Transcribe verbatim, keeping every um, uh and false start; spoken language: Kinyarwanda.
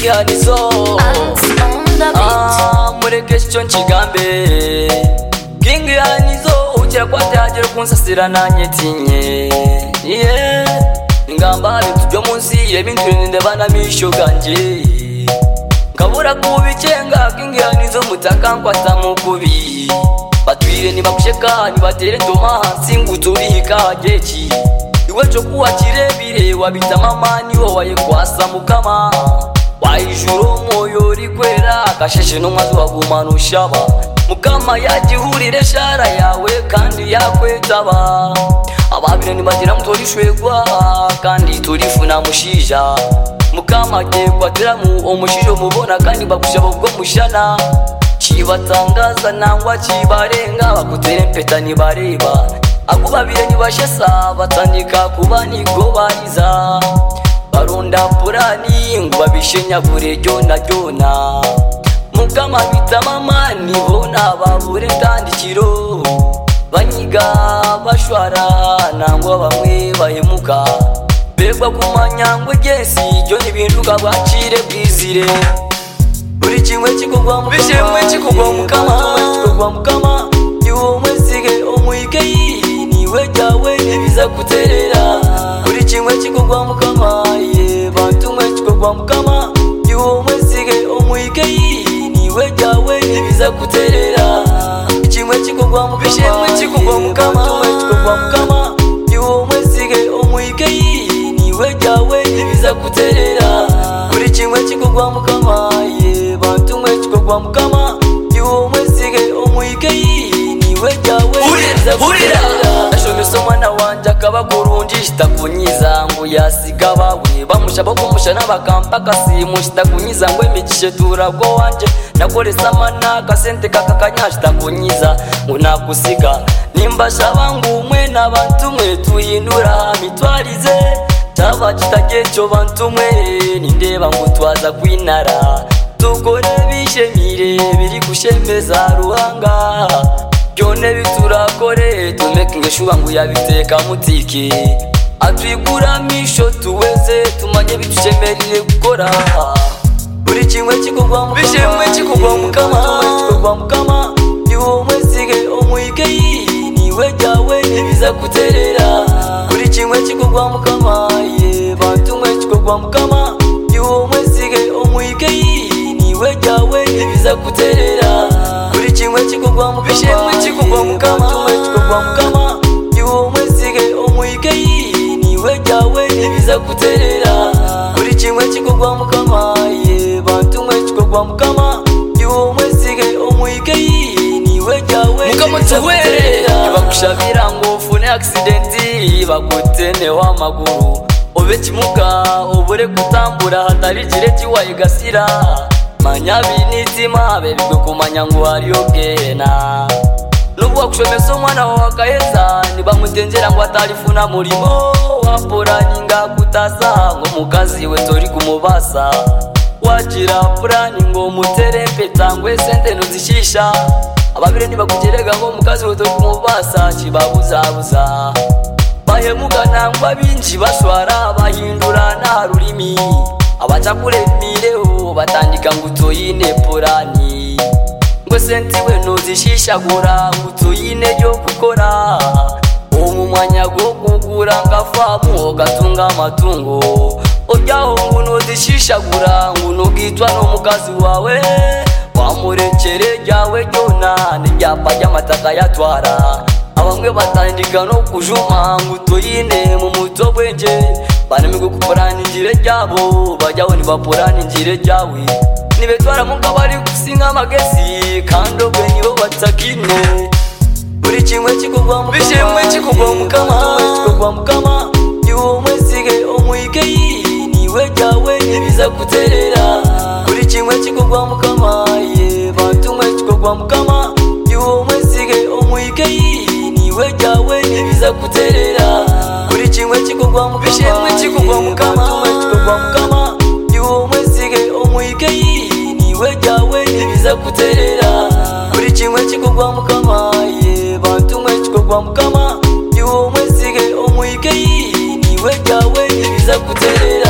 Hanizo Ah, mureke cyo nkigambe King Hanizo ukira kwatagera kunsasira nanye tinye Yeah Ngamba bitubyo munsi y'ebintu ndebana misho ganje Kabura kubicenga King Hanizo mutaka nkwata mukubi Batwire ni bakusheka ni batere ndoma hansi ngutubika gechi Iwe cyo kuwa kirebire wabita mama ni wo waye kwasa mukama Waijuro moyo rikwera kasheshe no mwazi wagumana ushaba Mukama yagihurire shara yawe kandi yakwetaba Ababire ni bagira mutorishwegwa kandi turifuna mushija Mukama yekwatira mu omushijo mubona kandi bakushaba ubwo mushana Kibatangaza nangwa kibarenga bakutere mpeta ni bareba Akubabire ni bashesa batandika kuba nigo bariza Barunda purani ngubabishenya kure jona jona Mukama bita mama nibona babure tandikiro Banyiga bashwara nangwa bamwe bahemuka Begwa kumanyangwe gesi jo nibinduka bacire bwizire Buri kimwe kikugwa mukama Bishimwe kikugwa mukama Kikugwa mukama Yuwo mwesige omwike niwe jawe nibiza kuterera Buri kimwe kikugwa mukama Ye bantu mwe kikugwa mukama Yuwo mwesige omwike niwe jawe nibiza kuterera Kimwe kikugwa mukama Bishimwe kikugwa mukama Kikugwa mukama Yuwo mwesige omwike niwe jawe nibiza kuterera Buri kimwe kikugwa mukama Ye bantu mwe kikugwa mukama Yuwo mwesige omwike niwe jawe nibiza kuterera Ashomesa mwana wanje akaba kurungi shitakunyiza ngo yasiga bawe bamushaba kumushana bakampaka simu shitakunyiza ngo emigishe turago wanje nakolesa mana kasente kakakanya shitakunyiza ngo nakusiga nimba shabangu mwe nabantu mwe tuyindura mitwarize taba kitagecho bantu mwe nindeba ngo twaza kwinara tukore bishemire biri kushemeza ruhanga Byone biturakore tumeke shuba ngo yabiteka mutiki Atwigura misho tuweze tumanye bitucemerire gukora Buri kimwe kikugwa mukama Bishimwe kikugwa mukama Kikugwa mukama Yuwo mwesige omwike niwe jawe nibiza kuterera Buri kimwe kikugwa mukama Ye bantu mwe kikugwa mukama Yuwo mwesige omwike niwe jawe nibiza kuterera Buri kimwe kikugwa mukama Bishimwe kikugwa mukama Kikugwa mukama Yuwo mwesige omwike niwe jawe nibiza kuterera Buri kimwe kikugwa mukama Ye bantu mwe kikugwa mukama Yuwo mwesige omwike niwe jawe Mukama tuwere Bakushabira ngo ufune accidenti bakutene wa maguru Obe kimuka obure kutambura hatari kireti wayigasira Manyabi nitima bebigwe kumanya ngo hariyo gena Nubu wakushomesa umwana wakaheza nibamutengera ngo atarifuna murimo Wapurani nga kutasa ngo mukazi we tori kumubasa Wagira purani ngo mutere mpeta ngo sente nuzishisha Ababire nibakugerega ngo mukazi we tori kumubasa kibabuzabuza Bahemuka nangwa binji bashwara bahindura na rurimi Abachakure mireho batandika ngutoyine purani Ngo senti we nuzishishagura ngutoyine yo gukora Omu mwanya go kugura ngafamu gatunga amatungo Ojyaho ngo nuzishishagura ngo gitwa no mukazi wawe Wamurekere ryawe ryona n'ibyapa by'amataka yatwara Abamwe batandika no kujuma ngutoyine mu muto bwenje Banamigo kupurani njire ryabo bajyaho nibapurani njire ryawe Nibetwara mukabari kusinga magesi kando bwe nibo batakine Buri kimwe kikugwa mukama Bishimwe kikugwa mukama Kikugwa mukama Yuwo mwesige omwike niwe jawe nibiza kuterera Buri kimwe kikugwa mukama Ye bantu mwe kikugwa mukama Yuwo mwesige omwike niwe jawe nibiza kuterera Buri kimwe kikugwa mukama Bishimwe kikugwa mukama Kikugwa mukama Yuwo mwesige omwike niwe jawe nibiza kuterera Buri kimwe kikugwa mukama Ye bantu mwe kikugwa mukama Yuwo mwesige omwike niwe jawe nibiza kuterera